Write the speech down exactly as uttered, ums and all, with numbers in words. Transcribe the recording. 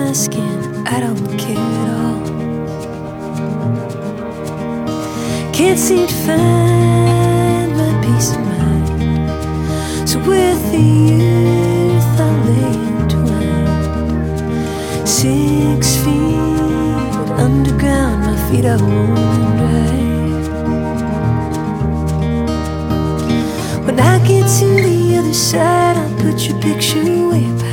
my skin, I don't care at all. Can't seem to find my peace of mind, so with the youth I lay entwined. Six feet underground, my feet are warm and dry. When I get to the other side, I'll put your picture away.